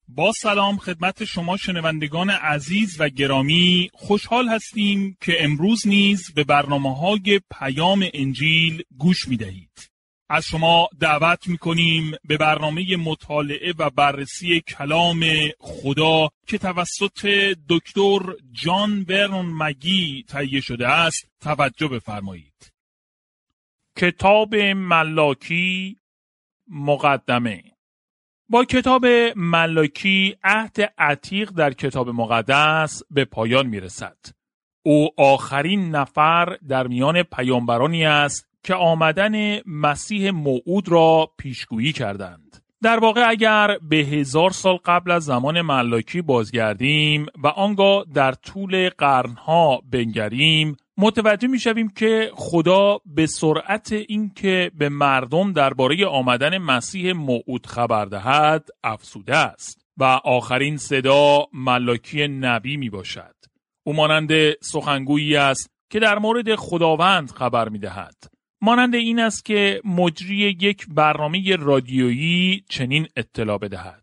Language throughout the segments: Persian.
با سلام خدمت شما شنوندگان عزیز و گرامی، خوشحال هستیم که امروز نیز به برنامه‌های پیام انجیل گوش می‌دهید. از شما دعوت می‌کنیم به برنامه مطالعه و بررسی کلام خدا که توسط دکتر جان برنون مگی تهیه شده است توجه بفرمایید. کتاب ملاکی مقدمه. با کتاب ملاکی عهد عتیق در کتاب مقدس به پایان میرسد. او آخرین نفر در میان پیامبرانی است که آمدن مسیح موعود را پیشگویی کردند. در واقع اگر به 1000 سال قبل از زمان ملاکی بازگردیم و آنگاه در طول قرنها بنگریم، متوجه میشویم که خدا به سرعت اینکه به مردم درباره آمدن مسیح موعود خبر دهد افسوده است و آخرین صدا ملاکی نبی می باشد. او مانند سخنگویی است که در مورد خداوند خبر می دهد. مانند این است که مجری یک برنامه رادیویی چنین اطلاع بدهد: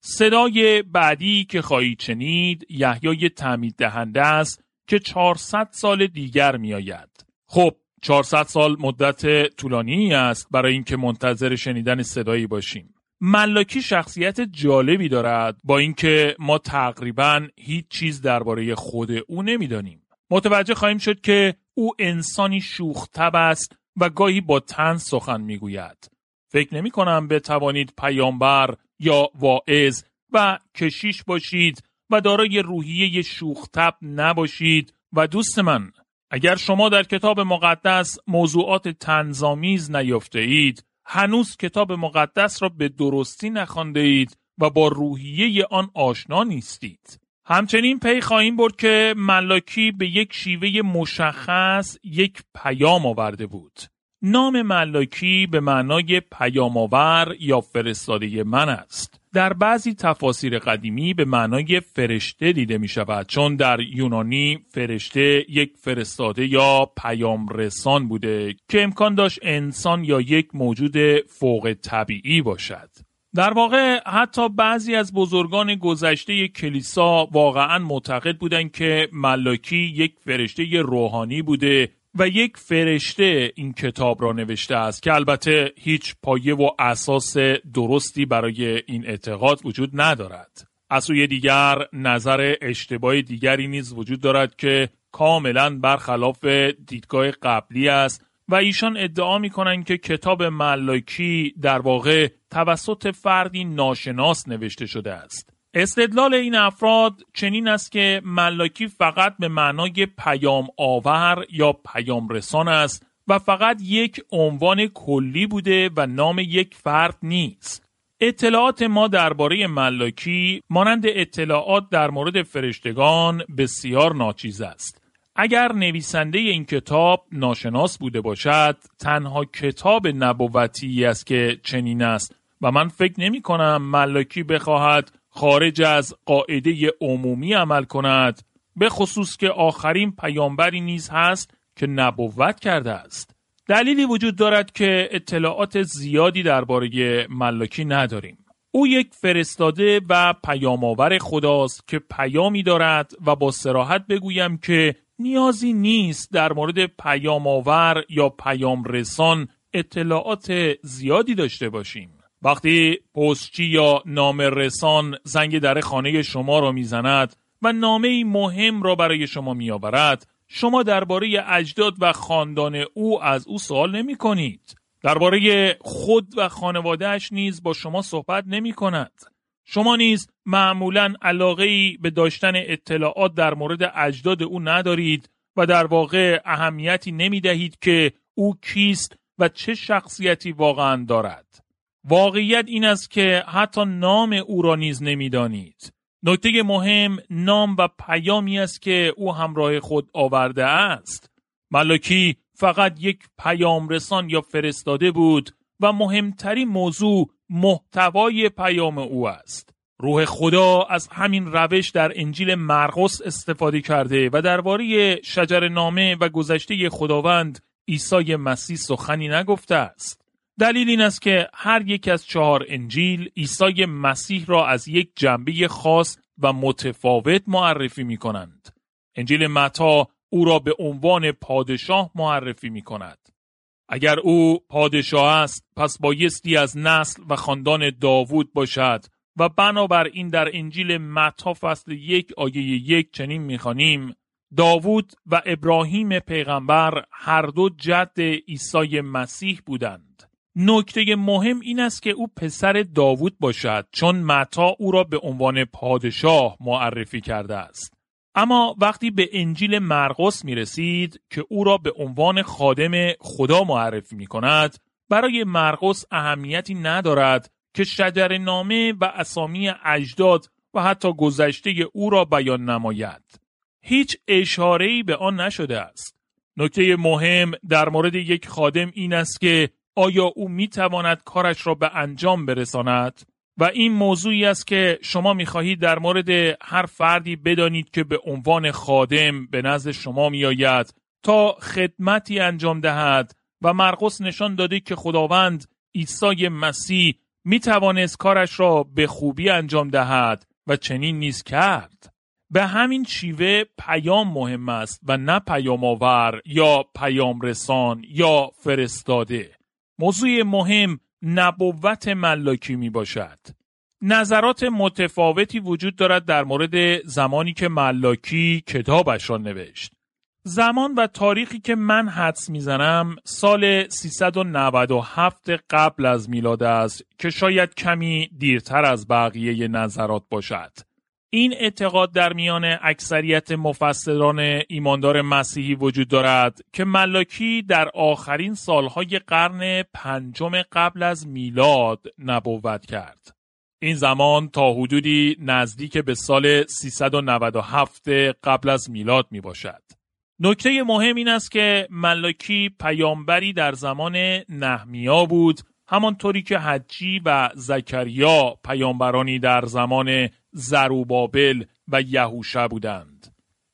صدای بعدی که خواهید شنید یحیای تعمید دهنده است که 400 سال دیگر می آید. خب 400 سال مدت طولانی است برای اینکه منتظر شنیدن صدایی باشیم. ملاکی شخصیت جالبی دارد، با اینکه ما تقریباً هیچ چیز درباره خود او نمیدانیم. متوجه خواهیم شد که او انسانی شوخ طبع است و گاهی با طنز سخن میگوید. فکر نمی کنم بتوانید پیامبر یا واعظ و کشیش باشید و دارای روحیه شوخ طبع نباشید. و دوست من، اگر شما در کتاب مقدس موضوعات طنزآمیز نیافته اید، هنوز کتاب مقدس را به درستی نخوانده اید و با روحیه آن آشنا نیستید. همچنین پی خواهیم برد که ملاکی به یک شیوه مشخص یک پیام آورده بود. نام ملاکی به معنای پیام آور یا فرستاده من است. در بعضی تفاسیر قدیمی به معنای فرشته دیده می شود، چون در یونانی فرشته یک فرستاده یا پیام رسان بوده که امکان داشت انسان یا یک موجود فوق طبیعی باشد. در واقع حتی بعضی از بزرگان گذشته کلیسا واقعاً معتقد بودند که ملاکی یک فرشته روحانی بوده و یک فرشته این کتاب را نوشته است، که البته هیچ پایه و اساس درستی برای این اعتقاد وجود ندارد. از سوی دیگر نظر اشتباه دیگری نیز وجود دارد که کاملا برخلاف دیدگاه قبلی است و ایشان ادعا می‌کنند که کتاب ملاکی در واقع توسط فردی ناشناس نوشته شده است. استدلال این افراد چنین است که ملاکی فقط به معنای پیام آور یا پیام رسان است و فقط یک عنوان کلی بوده و نام یک فرد نیست. اطلاعات ما درباره ملاکی مانند اطلاعات در مورد فرشتگان بسیار ناچیز است. اگر نویسنده این کتاب ناشناس بوده باشد، تنها کتاب نبوتی است که چنین است و من فکر نمی کنم ملاکی بخواهد خارج از قاعده عمومی عمل کند، به خصوص که آخرین پیامبری نیز هست که نبوت کرده است. دلیلی وجود دارد که اطلاعات زیادی درباره ملاکی نداریم. او یک فرستاده و پیام‌آور خداست که پیامی دارد و با صراحت بگویم که نیازی نیست در مورد پیام‌آور یا پیام رسان اطلاعات زیادی داشته باشیم. وقتی پستچی یا نامه رسان زنگ در خانه شما را میزند و نامه‌ای مهم را برای شما میآورد، شما درباره اجداد و خاندان او از او سوال نمی کنید. درباره خود و خانواده‌اش نیز با شما صحبت نمی کند. شما نیز معمولاً علاقه‌ای به داشتن اطلاعات در مورد اجداد او ندارید و در واقع اهمیتی نمی دهید که او کیست و چه شخصیتی واقعاً دارد. واقعیت این است که حتی نام او را نیز نمی‌دانید. نکته مهم نام و پیامی است که او همراه خود آورده است. ملاکی فقط یک پیام رسان یا فرستاده بود و مهمترین موضوع محتوای پیام او است. روح خدا از همین روش در انجیل مرقس استفاده کرده و درباره شجره‌نامه و گذشته خداوند عیسی مسیح سخنی نگفته است. دلیل این است که هر یک از 4 انجیل عیسی مسیح را از یک جنبه خاص و متفاوت معرفی می کنند. انجیل متی او را به عنوان پادشاه معرفی می کند. اگر او پادشاه است، پس بایستی از نسل و خاندان داوود باشد و بنابراین در انجیل متی فصل 1 آیه 1 چنین می‌خوانیم: داوود و ابراهیم پیغمبر هر دو جد عیسی مسیح بودند. نکته مهم این است که او پسر داوود باشد، چون متی او را به عنوان پادشاه معرفی کرده است. اما وقتی به انجیل مرقس می رسید که او را به عنوان خادم خدا معرفی می کند، برای مرقس اهمیتی ندارد که شجره‌نامه و اسامی اجداد و حتی گذشته او را بیان نماید. هیچ اشاره‌ای به آن نشده است. نکته مهم در مورد یک خادم این است که آیا او می تواند کارش را به انجام برساند؟ و این موضوعی است که شما می خواهید در مورد هر فردی بدانید که به عنوان خادم به نزد شما می آید تا خدمتی انجام دهد و مرقس نشان داده که خداوند عیسی مسیح می توانست کارش را به خوبی انجام دهد و چنین نیز کرد. به همین شیوه پیام مهم است و نه پیام آور یا پیام رسان یا فرستاده. موضوع مهم نبوت ملاکی می باشد. نظرات متفاوتی وجود دارد در مورد زمانی که ملاکی کتابش را نوشت. زمان و تاریخی که من حدس میزنم سال 397 قبل از میلاد است که شاید کمی دیرتر از بقیه نظرات باشد. این اعتقاد در میان اکثریت مفسران ایماندار مسیحی وجود دارد که ملاکی در آخرین سالهای قرن 5 قبل از میلاد نبوت کرد. این زمان تا حدودی نزدیک به سال 397 قبل از میلاد می باشد. نکته مهم این است که ملاکی پیامبری در زمان نهمیا بود، همانطوری که حجی و زکریا پیامبرانی در زمان زروبابل و یهوشع بودند.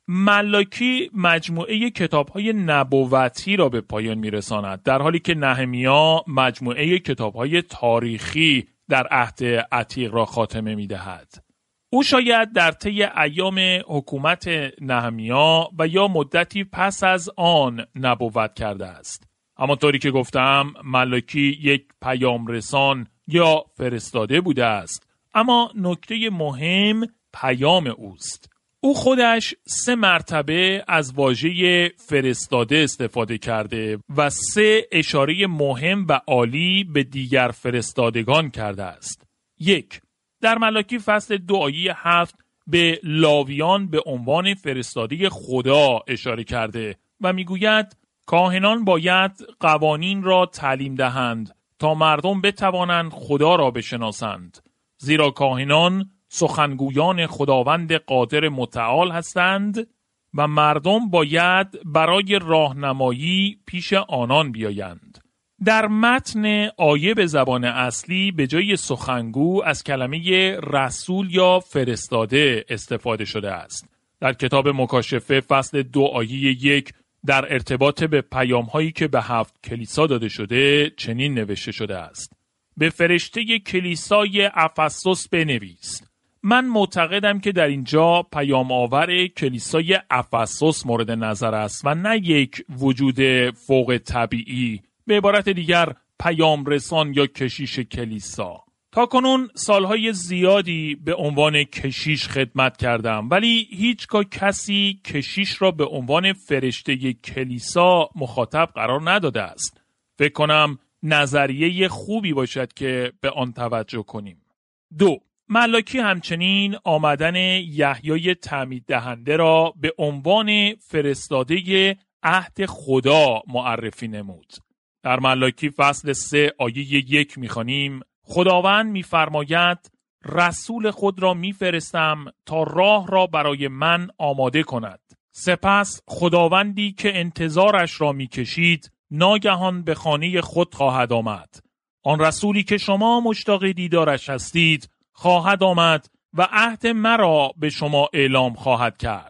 ملاکی مجموعه کتاب‌های نبوتی را به پایان می‌رساند، در حالی که نهمیا مجموعه کتاب‌های تاریخی در عهد عتیق را خاتمه می‌دهد. او شاید در طی ایام حکومت نهمیا و یا مدتی پس از آن نبوت کرده است. همانطوری که گفتم ملاکی یک پیام رسان یا فرستاده بوده است، اما نکته مهم پیام اوست. او خودش 3 مرتبه از واژه فرستاده استفاده کرده و 3 اشاره مهم و عالی به دیگر فرستادگان کرده است. 1. در ملاکی فصل 2 آیه 7 به لاویان به عنوان فرستاده خدا اشاره کرده و میگوید کاهنان باید قوانین را تعلیم دهند تا مردم بتوانند خدا را بشناسند، زیرا کاهنان سخنگویان خداوند قادر متعال هستند و مردم باید برای راهنمایی پیش آنان بیایند. در متن آیه به زبان اصلی به جای سخنگو از کلمه رسول یا فرستاده استفاده شده است. در کتاب مکاشفه فصل 2 آیه 1 در ارتباط به پیام‌هایی که به 7 کلیسا داده شده چنین نوشته شده است: به فرشته کلیسای افسوس بنویس. من معتقدم که در اینجا پیام آور کلیسای افسوس مورد نظر است و نه یک وجود فوق طبیعی، به عبارت دیگر پیام رسان یا کشیش کلیسا. تا کنون سالهای زیادی به عنوان کشیش خدمت کردم، ولی هیچگاه کسی کشیش را به عنوان فرشته کلیسا مخاطب قرار نداده است. فکر کنم نظریه خوبی باشد که به آن توجه کنیم. 2. ملاکی همچنین آمدن یحیای تعمید دهنده را به عنوان فرستاده عهد خدا معرفی نمود. در ملاکی فصل 3 آیه 1 می‌خوانیم: خداوند می‌فرماید رسول خود را می‌فرستم تا راه را برای من آماده کند. سپس خداوندی که انتظارش را می‌کشید ناگهان به خانه خود خواهد آمد. آن رسولی که شما مشتاق دیدارش هستید خواهد آمد و عهد مرا به شما اعلام خواهد کرد.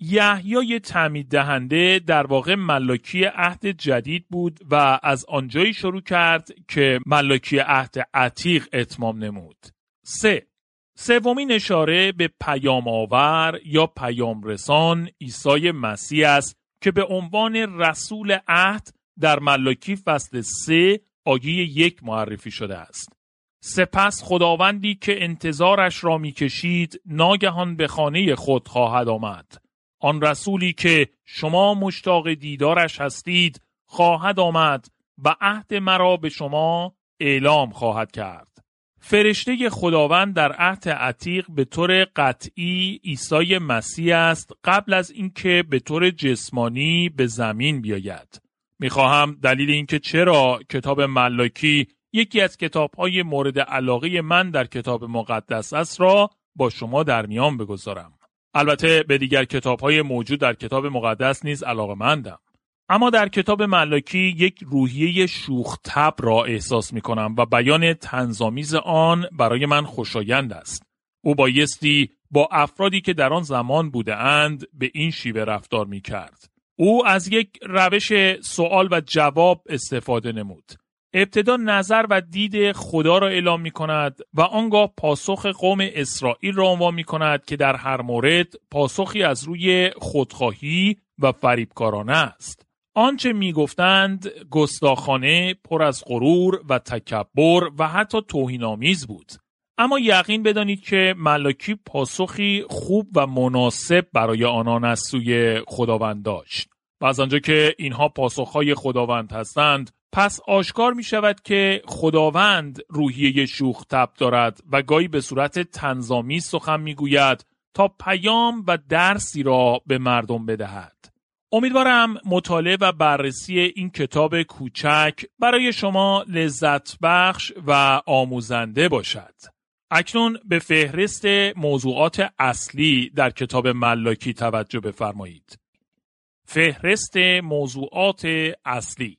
یحیای تعمید دهنده در واقع ملاکی عهد جدید بود و از آنجایی شروع کرد که ملاکی عهد عتیق اتمام نمود. 3. سومین اشاره به پیام آور یا پیام رسان عیسی مسیح است که به عنوان رسول عهد در ملاکی فصل 3 آیه 1 معرفی شده است. سپس خداوندی که انتظارش را می‌کشید ناگهان به خانه خود خواهد آمد. آن رسولی که شما مشتاق دیدارش هستید خواهد آمد و عهد مرا به شما اعلام خواهد کرد. فرشته خداوند در عهد عتیق به طور قطعی عیسی مسیح است قبل از اینکه به طور جسمانی به زمین بیاید. میخواهم دلیل اینکه چرا کتاب ملاکی یکی از کتاب‌های مورد علاقه من در کتاب مقدس است را با شما در میان بگذارم. البته به دیگر کتاب‌های موجود در کتاب مقدس نیز علاقه‌مندم. اما در کتاب ملاکی یک روحیه شوخ طبع را احساس می‌کنم و بیان طنزآمیز آن برای من خوشایند است. او بایستی با افرادی که در آن زمان بودند به این شیوه رفتار می‌کرد. او از یک روش سوال و جواب استفاده نمود. ابتدا نظر و دید خدا را اعلام می کند و آنگاه پاسخ قوم اسرائیل را عنوان می کند که در هر مورد پاسخی از روی خودخواهی و فریبکارانه است. آنچه می گفتند گستاخانه، پر از غرور و تکبر و حتی توهین‌آمیز بود. اما یقین بدانید که ملاکی پاسخی خوب و مناسب برای آنان از سوی خداوند داشت. و از آنجا که اینها پاسخهای خداوند هستند، پس آشکار می شود که خداوند روحیه شوخ طبع دارد و گاهی به صورت طنزآمیز سخن می گوید تا پیام و درسی را به مردم بدهد. امیدوارم مطالعه و بررسی این کتاب کوچک برای شما لذت بخش و آموزنده باشد. اکنون به فهرست موضوعات اصلی در کتاب ملاکی توجه بفرمایید. فهرست موضوعات اصلی: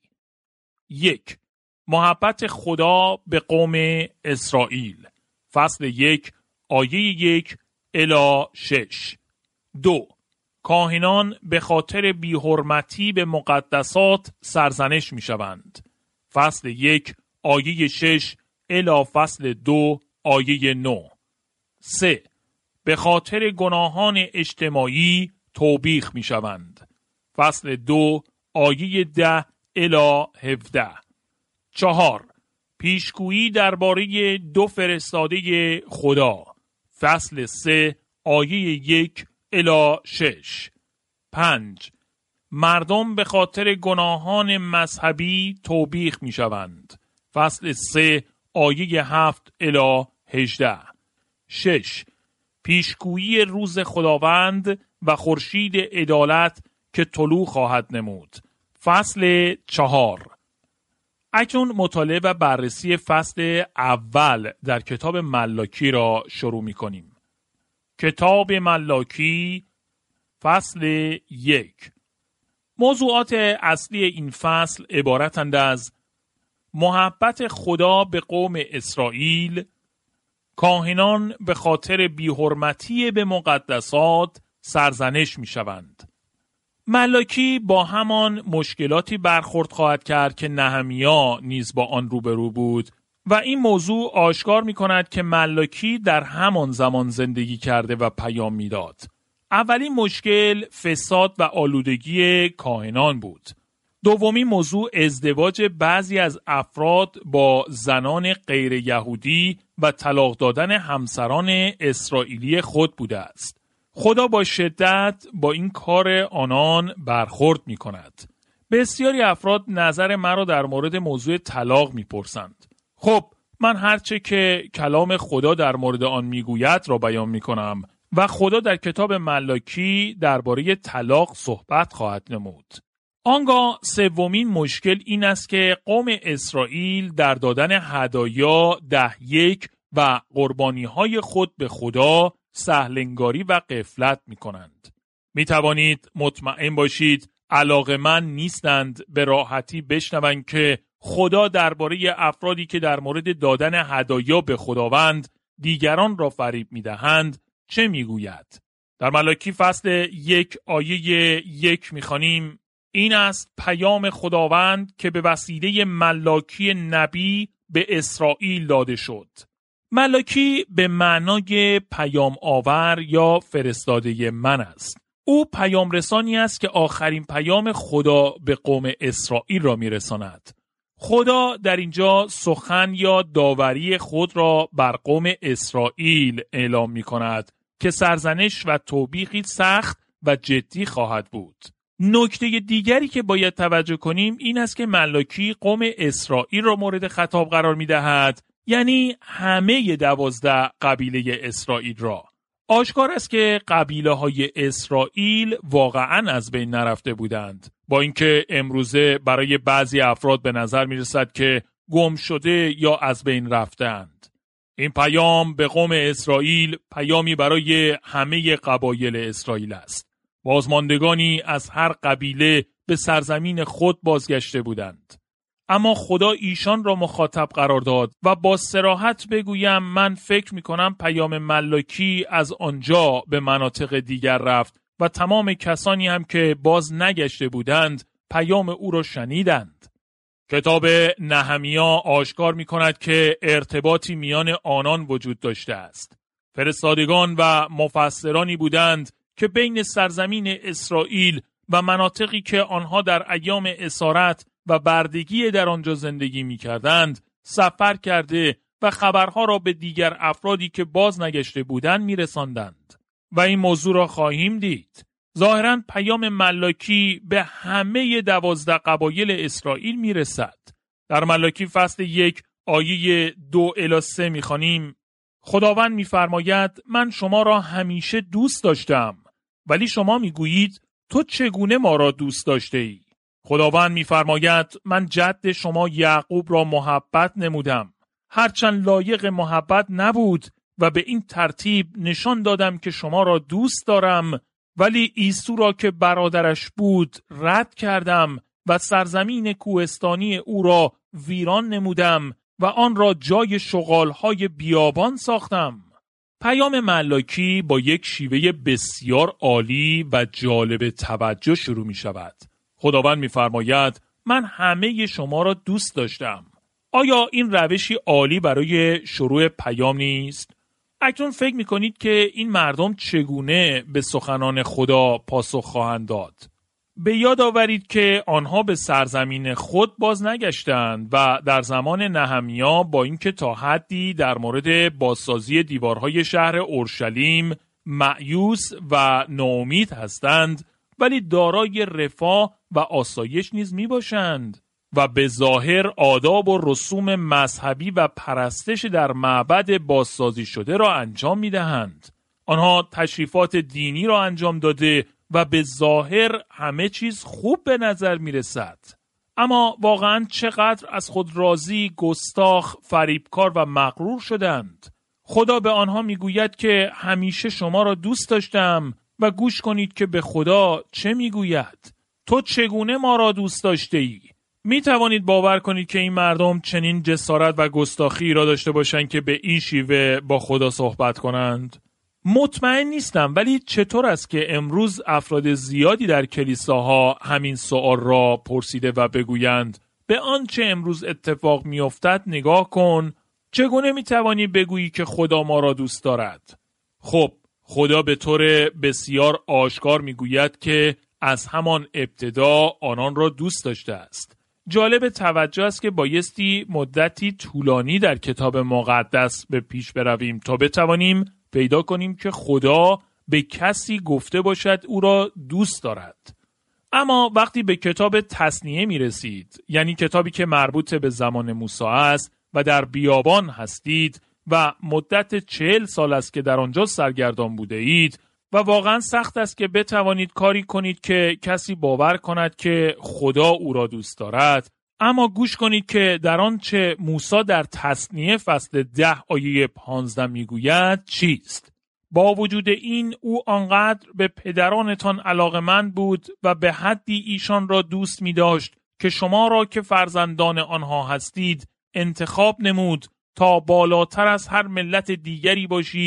1. محبت خدا به قوم اسرائیل، فصل 1 آیه 1 الی 6. 2. کاهنان به خاطر بی‌حرمتی به مقدسات سرزنش می شوند، فصل 1 آیه 6 الی فصل 2 آیه 9. 3. به خاطر گناهان اجتماعی توبیخ می شوند، فصل 2 آیه 10 الی 17. 4. پیشگویی درباره 2 فرستاده خدا، فصل 3 آیه 1 الی 6. 5. مردم به خاطر گناهان مذهبی توبیخ می شوند، فصل 3 آیه 7 الی 18. 6. پیشگویی روز خداوند و خورشید عدالت که طلوع خواهد نمود، فصل 4. اکنون مطالعه و بررسی فصل اول در کتاب ملاکی را شروع می کنیم. کتاب ملاکی فصل 1. موضوعات اصلی این فصل عبارتند از محبت خدا به قوم اسرائیل، کاهنان به خاطر بی‌حرمتی به مقدسات سرزنش می شوند. ملاکی با همان مشکلاتی برخورد خواهد کرد که نهمیا نیز با آن روبرو بود و این موضوع آشکار می کند که ملاکی در همان زمان زندگی کرده و پیام می داد. اولین مشکل فساد و آلودگی کاهنان بود. دومین موضوع ازدواج بعضی از افراد با زنان غیر یهودی و طلاق دادن همسران اسرائیلی خود بوده است. خدا با شدت با این کار آنان برخورد می کند. بسیاری افراد نظر مرا در مورد موضوع طلاق می پرسند. خب من هرچه که کلام خدا در مورد آن می گوید را بیان می کنم و خدا در کتاب ملاکی درباره طلاق صحبت خواهد نمود. آنگاه سومین مشکل این است که قوم اسرائیل در دادن هدایا 10 و قربانی‌های خود به خدا سهلنگاری و غفلت می‌کنند. می‌توانید مطمئن باشید علاقه‌مند نیستند به راحتی بشنوند که خدا درباره افرادی که در مورد دادن هدایا به خداوند دیگران را فریب می‌دهند چه می‌گوید. در ملاکی فصل 1 آیه 1 می‌خوانیم: این است پیام خداوند که به وسیله ملاکی نبی به اسرائیل داده شد. ملاکی به معنای پیام آور یا فرستاده من است. او پیام رسانی است که آخرین پیام خدا به قوم اسرائیل را میرساند. خدا در اینجا سخن یا داوری خود را بر قوم اسرائیل اعلام می کند که سرزنش و توبیخی سخت و جدی خواهد بود. نکته دیگری که باید توجه کنیم این است که ملاکی قوم اسرائیل را مورد خطاب قرار می دهد، یعنی همه 12 قبیله اسرائیل را. آشکار است که قبیله های اسرائیل واقعاً از بین نرفته بودند، با اینکه امروزه برای بعضی افراد به نظر می رسد که گم شده یا از بین رفتند. این پیام به قوم اسرائیل پیامی برای همه قبایل اسرائیل است. بازماندگانی از هر قبیله به سرزمین خود بازگشته بودند. اما خدا ایشان را مخاطب قرار داد و با صراحت بگویم من فکر می کنم پیام ملاکی از آنجا به مناطق دیگر رفت و تمام کسانی هم که باز نگشته بودند پیام او را شنیدند. کتاب نهمیا آشکار می کند که ارتباطی میان آنان وجود داشته است. فرستادگان و مفسرانی بودند که بین سرزمین اسرائیل و مناطقی که آنها در ایام اسارت و بردگی در آنجا زندگی می کردند سفر کرده و خبرها را به دیگر افرادی که باز نگشته بودند می رساندند. و این موضوع را خواهیم دید. ظاهراً پیام ملاکی به همه 12 قبایل اسرائیل می رسد. در ملاکی فصل 1 آیه 2-3 می خوانیم: خداوند می فرماید من شما را همیشه دوست داشتم، ولی شما می گویید تو چگونه ما را دوست داشته ای؟ خداوند می فرماید من جد شما یعقوب را محبت نمودم، هرچند لایق محبت نبود و به این ترتیب نشان دادم که شما را دوست دارم، ولی عیسو را که برادرش بود رد کردم و سرزمین کوهستانی او را ویران نمودم و آن را جای شغالهای بیابان ساختم. پیام ملاکی با یک شیوه بسیار عالی و جالب توجه شروع می شود. خداوند می فرماید من همه شما را دوست داشتم. آیا این روشی عالی برای شروع پیام نیست؟ اکنون فکر می کنید که این مردم چگونه به سخنان خدا پاسخ خواهند داد؟ به یاد آورید که آنها به سرزمین خود باز نگشتند و در زمان نهمیا با اینکه تا حدی در مورد بازسازی دیوارهای شهر اورشلیم مایوس و ناامید هستند، ولی دارای رفاه و آسایش نیز می باشند و به ظاهر آداب و رسوم مذهبی و پرستش در معبد بازسازی شده را انجام می دهند. آنها تشریفات دینی را انجام داده و به ظاهر همه چیز خوب به نظر می رسد. اما واقعاً چقدر از خود راضی، گستاخ، فریبکار و مغرور شدند. خدا به آنها می گوید که همیشه شما را دوست داشتم و گوش کنید که به خدا چه می گوید. تو چگونه ما را دوست داشته ای؟ می توانید باور کنید که این مردم چنین جسارت و گستاخی را داشته باشند که به این شیوه با خدا صحبت کنند؟ مطمئن نیستم، ولی چطور است که امروز افراد زیادی در کلیساها همین سوال را پرسیده و بگویند به آنچه امروز اتفاق می افتد نگاه کن، چگونه می توانی بگویی که خدا ما را دوست دارد؟ خب خدا به طور بسیار آشکار می گوید که از همان ابتدا آنان را دوست داشته است. جالب توجه است که بایستی مدتی طولانی در کتاب مقدس به پیش برویم تا بتوانیم پیدا کنیم که خدا به کسی گفته باشد او را دوست دارد. اما وقتی به کتاب تثنیه می رسید، یعنی کتابی که مربوط به زمان موسی است و در بیابان هستید و مدت 40 سال است که در آنجا سرگردان بوده اید و واقعا سخت است که بتوانید کاری کنید که کسی باور کند که خدا او را دوست دارد، اما گوش کنید که در آنچه موسی در تثنیه فصل 10 آیه 15 میگوید چیست. با وجود این او آنقدر به پدرانتان علاقه‌مند بود و به حدی ایشان را دوست می داشت که شما را که فرزندان آنها هستید انتخاب نمود تا بالاتر از هر ملت دیگری باشید،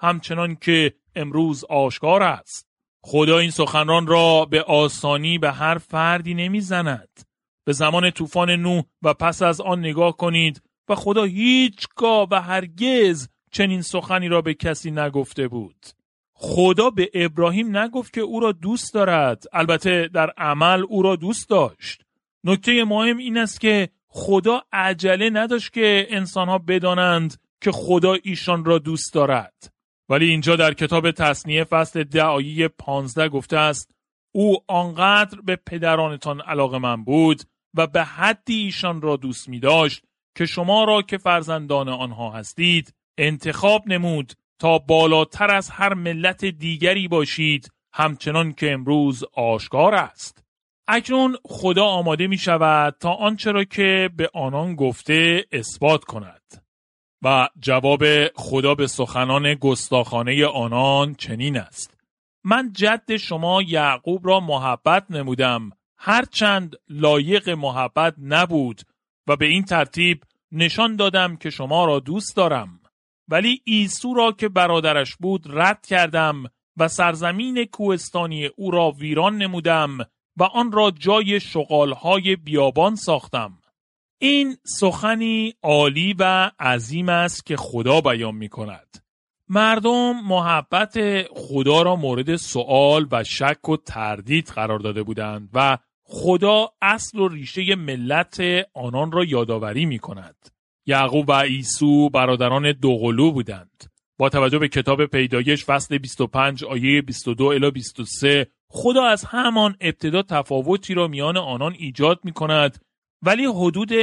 همچنان که امروز آشکار است. خدا این سخنران را به آسانی به هر فردی نمیزند. به زمان طوفان نوح و پس از آن نگاه کنید و خدا هیچگاه و هرگز چنین سخنی را به کسی نگفته بود. خدا به ابراهیم نگفت که او را دوست دارد، البته در عمل او را دوست داشت. نکته مهم این است که خدا عجله نداشت که انسانها بدانند که خدا ایشان را دوست دارد. ولی اینجا در کتاب تثنیه فصل 10 آیه 15 گفته است او آنقدر به پدرانتان علاقه‌مند بود و به حدی ایشان را دوست می داشت که شما را که فرزندان آنها هستید انتخاب نمود تا بالاتر از هر ملت دیگری باشید، همچنان که امروز آشکار است. اکنون خدا آماده می شود تا آنچه را که به آنان گفته اثبات کند. و جواب خدا به سخنان گستاخانه آنان چنین است: من جد شما یعقوب را محبت نمودم، هرچند لایق محبت نبود و به این ترتیب نشان دادم که شما را دوست دارم. ولی عیسی را که برادرش بود رد کردم و سرزمین کوهستانی او را ویران نمودم و آن را جای شغالهای بیابان ساختم. این سخنی عالی و عظیم است که خدا بیان می کند. مردم محبت خدا را مورد سؤال و شک و تردید قرار داده بودند و خدا اصل و ریشه ملت آنان را یادآوری می کند. یعقوب و عیسی برادران دوقلو بودند. با توجه به کتاب پیدایش فصل 25 آیه 22 الی 23 خدا از همان ابتدا تفاوتی را میان آنان ایجاد می کند، ولی حدود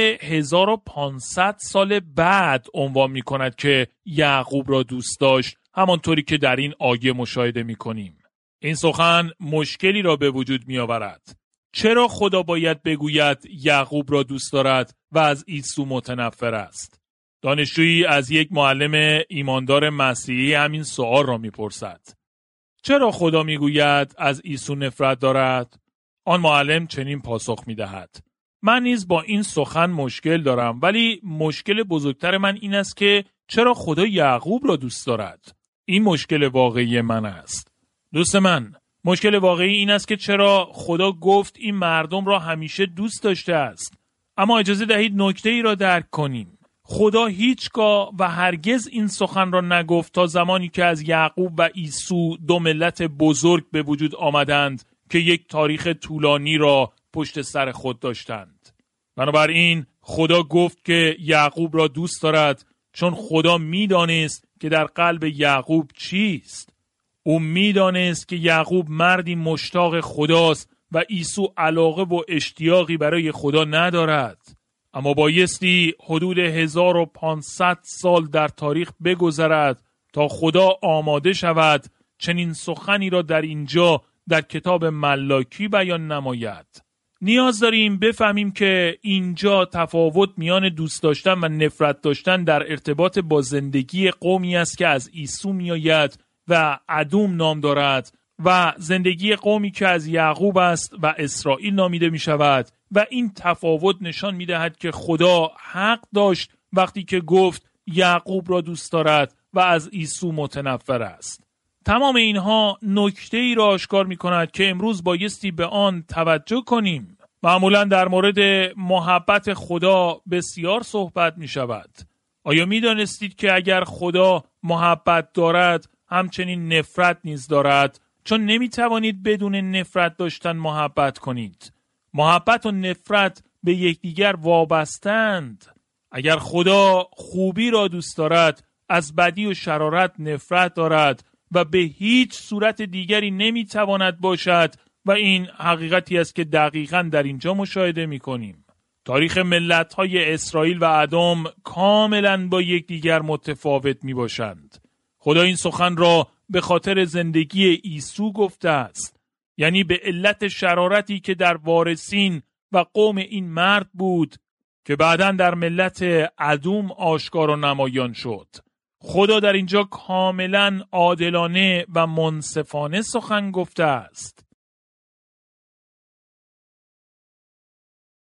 1500 سال بعد عنوان می کند که یعقوب را دوست داشت، همانطوری که در این آیه مشاهده می کنیم. این سخن مشکلی را به وجود می آورد. چرا خدا باید بگوید یعقوب را دوست دارد و از عیسی متنفر است؟ دانشجویی از یک معلم ایماندار مسیحی همین سوال را می پرسد. چرا خدا می گوید از عیسی نفرت دارد؟ آن معلم چنین پاسخ می دهد: من نیز با این سخن مشکل دارم، ولی مشکل بزرگتر من این است که چرا خدا یعقوب را دوست دارد؟ این مشکل واقعی من است. دوست من، مشکل واقعی این است که چرا خدا گفت این مردم را همیشه دوست داشته است. اما اجازه دهید نکته ای را درک کنیم. خدا هیچگاه و هرگز این سخن را نگفت تا زمانی که از یعقوب و عیسی دو ملت بزرگ به وجود آمدند که یک تاریخ طولانی را پشت سر خود داشتند. بنابراین خدا گفت که یعقوب را دوست دارد چون خدا می‌دانست که در قلب یعقوب چیست. او می‌دانست که یعقوب مردی مشتاق خداست و عیسی علاقه و اشتیاقی برای خدا ندارد. اما بایستی حدود 1500 سال در تاریخ بگذرد تا خدا آماده شود چنین سخنی را در اینجا در کتاب ملاکی بیان نماید. نیاز داریم بفهمیم که اینجا تفاوت میان دوست داشتن و نفرت داشتن در ارتباط با زندگی قومی است که از عیسی میآید و ادوم نام دارد و زندگی قومی که از یعقوب است و اسرائیل نامیده می شود و این تفاوت نشان می دهد که خدا حق داشت وقتی که گفت یعقوب را دوست دارد و از عیسی متنفر است. تمام اینها نکته‌ای را آشکار می کند که امروز بایستی به آن توجه کنیم. معمولا در مورد محبت خدا بسیار صحبت می شود. آیا می دانستید که اگر خدا محبت دارد همچنین نفرت نیز دارد؟ چون نمی توانید بدون نفرت داشتن محبت کنید. محبت و نفرت به یکدیگر وابستند. اگر خدا خوبی را دوست دارد، از بدی و شرارت نفرت دارد و به هیچ صورت دیگری نمیتواند باشد و این حقیقتی است که دقیقاً در اینجا مشاهده میکنیم. تاریخ ملت‌های اسرائیل و ادم کاملاً با یکدیگر متفاوت میباشند. خدا این سخن را به خاطر زندگی عیسی گفته است، یعنی به علت شرارتی که در وارثین و قوم این مرد بود که بعداً در ملت ادم آشکار و نمایان شد. خدا در اینجا کاملاً عادلانه و منصفانه سخن گفته است.